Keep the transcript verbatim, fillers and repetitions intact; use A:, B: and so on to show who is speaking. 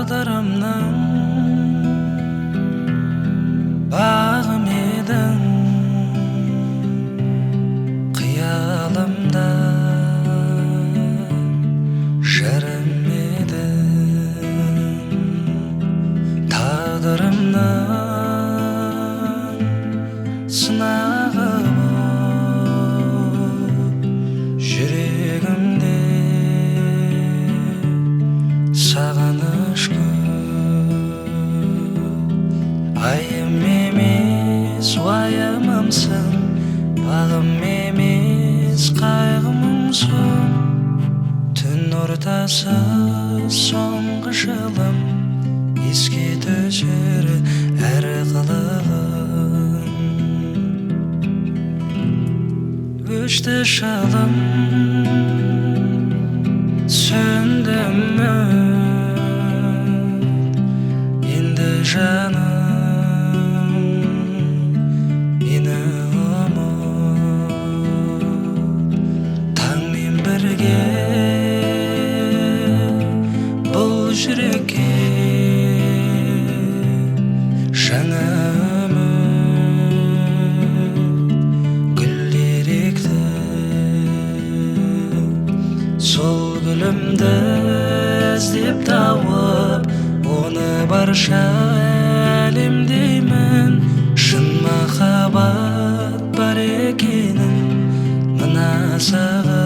A: Tağdırımның bağım eдің, қиялымда жырым едің. Тағдырымның сынағы боп жүрегімде сағыныш көп. Айым емес уайымымсың, бағым емес қайғымсың. Түн ортасы соңғы жылым, еске түсер әр қылығың. Өшті шалым, сөндім үміт, енді жаным мені ұмыт. Таңмен бірге бұл жүрекке жаңа үміт гүлдер екті. Сол гүлімді іздеп тауып, оны барша әлемдеймін. Шын махаббат бар екенін мына саған